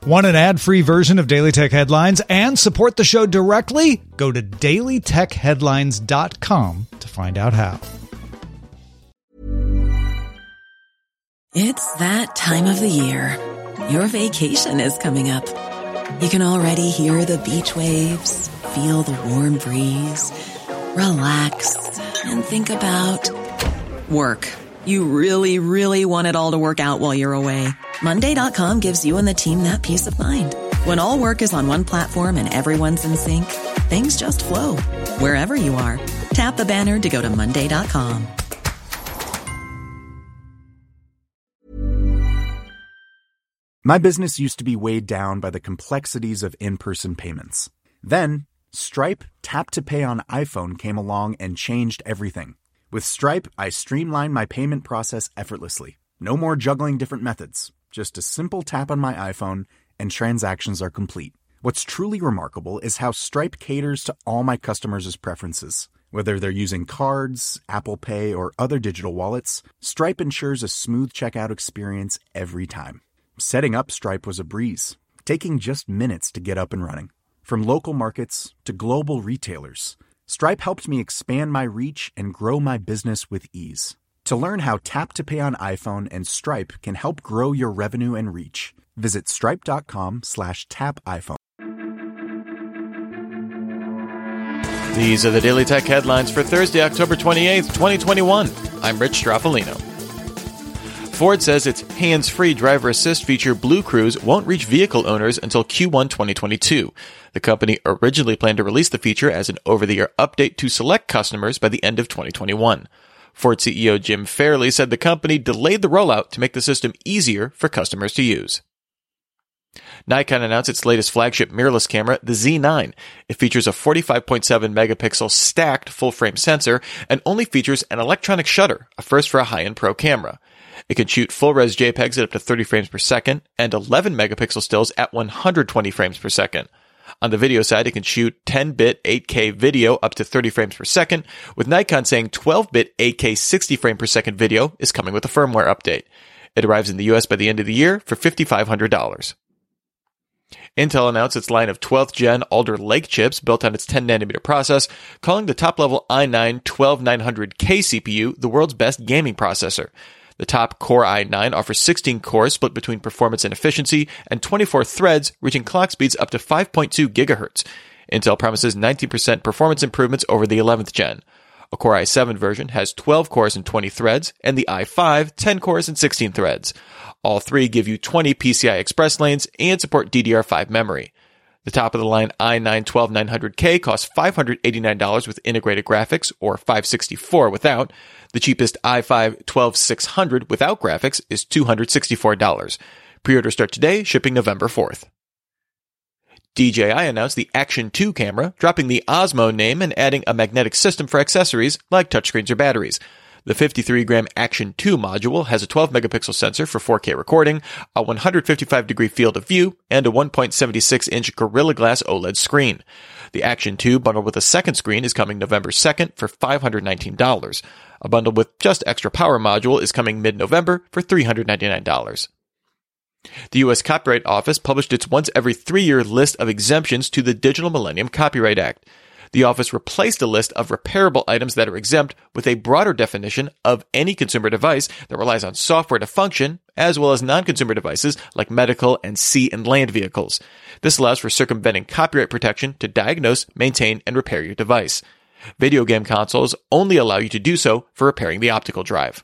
Want an ad-free version of Daily Tech Headlines and support the show directly? Go to dailytechheadlines.com to find out how. It's that time of the year. Your vacation is coming up. You can already hear the beach waves, feel the warm breeze, relax, and think about work. You really, really want it all to work out while you're away. Monday.com gives you and the team that peace of mind. When all work is on one platform and everyone's in sync, things just flow. Wherever you are, tap the banner to go to Monday.com. My business used to be weighed down by the complexities of in-person payments. Then, Stripe Tap to Pay on iPhone came along and changed everything. With Stripe, I streamlined my payment process effortlessly. No more juggling different methods. Just a simple tap on my iPhone and transactions are complete. What's truly remarkable is how Stripe caters to all my customers' preferences. Whether they're using cards, Apple Pay, or other digital wallets, Stripe ensures a smooth checkout experience every time. Setting up Stripe was a breeze, taking just minutes to get up and running. From local markets to global retailers, Stripe helped me expand my reach and grow my business with ease. To learn how Tap to Pay on iPhone and Stripe can help grow your revenue and reach, visit stripe.com/tapiphone. These are the Daily Tech headlines for Thursday, October 28th, 2021. I'm Rich Straffolino. Ford says its hands-free driver assist feature Blue Cruise won't reach vehicle owners until Q1 2022. The company originally planned to release the feature as an over-the-air update to select customers by the end of 2021. Ford CEO Jim Farley said the company delayed the rollout to make the system easier for customers to use. Nikon announced its latest flagship mirrorless camera, the Z9. It features a 45.7 megapixel stacked full-frame sensor and only features an electronic shutter, a first for a high-end pro camera. It can shoot full-res JPEGs at up to 30 frames per second and 11 megapixel stills at 120 frames per second. On the video side, it can shoot 10-bit 8K video up to 30 frames per second, with Nikon saying 12-bit 8K 60 frame per second video is coming with a firmware update. It arrives in the US by the end of the year for $5,500. Intel announced its line of 12th gen Alder Lake chips built on its 10nm process, calling the top-level i9 12900K CPU the world's best gaming processor. The top Core i9 offers 16 cores split between performance and efficiency, and 24 threads reaching clock speeds up to 5.2 GHz. Intel promises 19% performance improvements over the 11th gen. A Core i7 version has 12 cores and 20 threads, and the i5, 10 cores and 16 threads. All three give you 20 PCI Express lanes and support DDR5 memory. The top-of-the-line i9 12900K costs $589 with integrated graphics, or $564 without. The cheapest i5 12600 without graphics is $264. Pre-orders start today, shipping November 4th. DJI announced the Action 2 camera, dropping the Osmo name and adding a magnetic system for accessories like touchscreens or batteries. The 53-gram Action 2 module has a 12-megapixel sensor for 4K recording, a 155-degree field of view, and a 1.76-inch Gorilla Glass OLED screen. The Action 2 bundled with a second screen is coming November 2nd for $519. A bundle with just extra power module is coming mid-November for $399. The U.S. Copyright Office published its once-every-3-year list of exemptions to the Digital Millennium Copyright Act. The office replaced a list of repairable items that are exempt with a broader definition of any consumer device that relies on software to function, as well as non-consumer devices like medical and sea and land vehicles. This allows for circumventing copyright protection to diagnose, maintain, and repair your device. Video game consoles only allow you to do so for repairing the optical drive.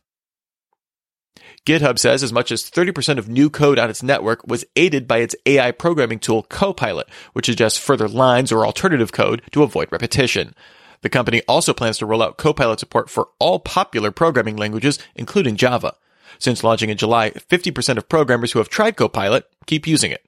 GitHub says as much as 30% of new code on its network was aided by its AI programming tool Copilot, which suggests further lines or alternative code to avoid repetition. The company also plans to roll out Copilot support for all popular programming languages, including Java. Since launching in July, 50% of programmers who have tried Copilot keep using it.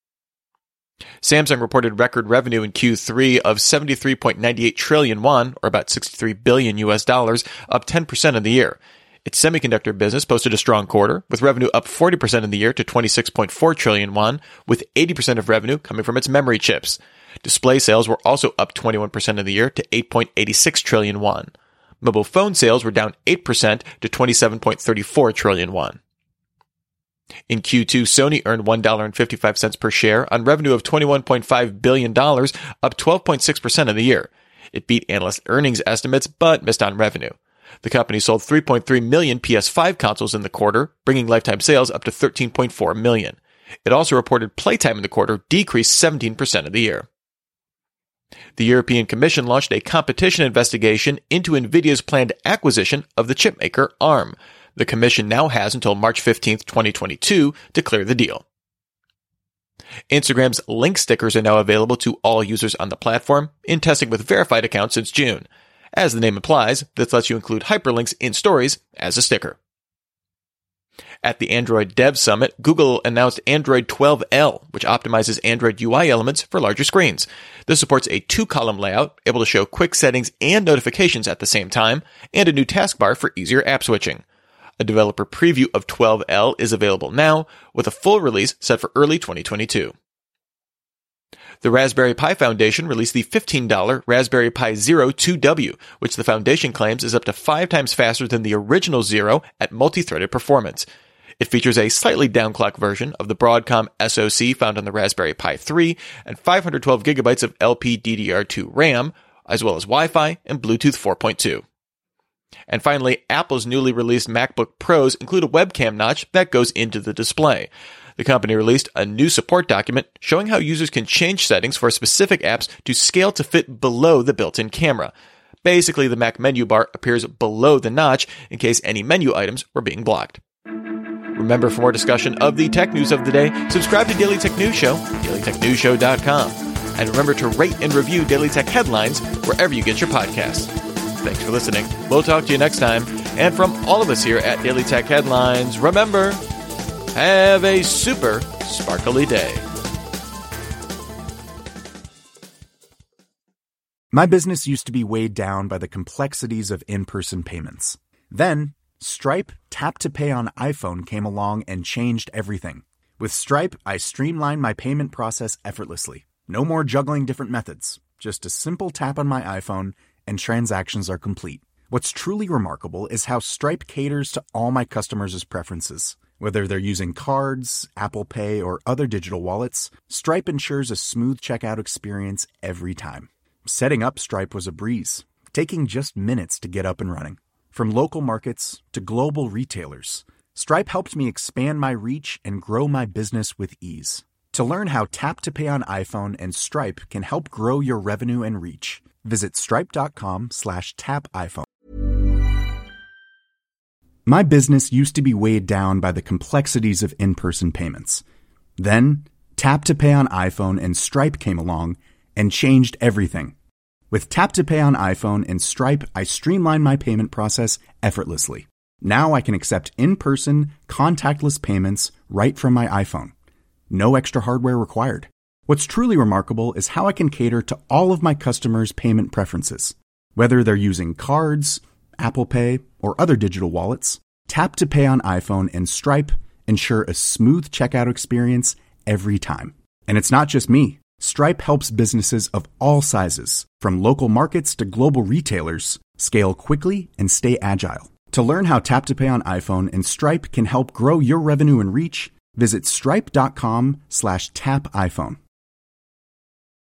Samsung reported record revenue in Q3 of 73.98 trillion won, or about $63 billion US dollars, up 10% in the year. Its semiconductor business posted a strong quarter, with revenue up 40% in the year to 26.4 trillion won, with 80% of revenue coming from its memory chips. Display sales were also up 21% in the year to 8.86 trillion won. Mobile phone sales were down 8% to 27.34 trillion won. In Q2, Sony earned $1.55 per share on revenue of $21.5 billion, up 12.6% in the year. It beat analyst earnings estimates, but missed on revenue. The company sold 3.3 million PS5 consoles in the quarter, bringing lifetime sales up to 13.4 million. It also reported playtime in the quarter decreased 17% of the year. The European Commission launched a competition investigation into NVIDIA's planned acquisition of the chipmaker ARM. The Commission now has until March 15, 2022 to clear the deal. Instagram's link stickers are now available to all users on the platform, in testing with verified accounts since June. As the name implies, this lets you include hyperlinks in stories as a sticker. At the Android Dev Summit, Google announced Android 12L, which optimizes Android UI elements for larger screens. This supports a 2-column layout, able to show quick settings and notifications at the same time, and a new taskbar for easier app switching. A developer preview of 12L is available now, with a full release set for early 2022. The Raspberry Pi Foundation released the $15 Raspberry Pi Zero 2W, which the Foundation claims is up to 5 times faster than the original Zero at multi-threaded performance. It features a slightly downclocked version of the Broadcom SoC found on the Raspberry Pi 3 and 512 gigabytes of LPDDR2 RAM, as well as Wi-Fi and Bluetooth 4.2. And finally, Apple's newly released MacBook Pros include a webcam notch that goes into the display. The company released a new support document showing how users can change settings for specific apps to scale to fit below the built-in camera. Basically, the Mac menu bar appears below the notch in case any menu items were being blocked. Remember, for more discussion of the tech news of the day, subscribe to Daily Tech News Show, dailytechnewsshow.com. And remember to rate and review Daily Tech Headlines wherever you get your podcasts. Thanks for listening. We'll talk to you next time. And from all of us here at Daily Tech Headlines, remember, have a super sparkly day. My business used to be weighed down by the complexities of in-person payments. Then, Stripe Tap to Pay on iPhone came along and changed everything. With Stripe, I streamlined my payment process effortlessly. No more juggling different methods. Just a simple tap on my iPhone and transactions are complete. What's truly remarkable is how Stripe caters to all my customers' preferences. Whether they're using cards, Apple Pay, or other digital wallets, Stripe ensures a smooth checkout experience every time. Setting up Stripe was a breeze, taking just minutes to get up and running. From local markets to global retailers, Stripe helped me expand my reach and grow my business with ease. To learn how Tap to Pay on iPhone and Stripe can help grow your revenue and reach, visit stripe.com/tapiphone. My business used to be weighed down by the complexities of in-person payments. Then, Tap to Pay on iPhone and Stripe came along and changed everything. With Tap to Pay on iPhone and Stripe, I streamlined my payment process effortlessly. Now I can accept in-person, contactless payments right from my iPhone. No extra hardware required. What's truly remarkable is how I can cater to all of my customers' payment preferences. Whether they're using cards, Apple Pay, or other digital wallets, Tap to Pay on iPhone and Stripe ensure a smooth checkout experience every time. And it's not just me. Stripe helps businesses of all sizes, from local markets to global retailers, scale quickly and stay agile. To learn how Tap to Pay on iPhone and Stripe can help grow your revenue and reach, visit stripe.com/tapiphone.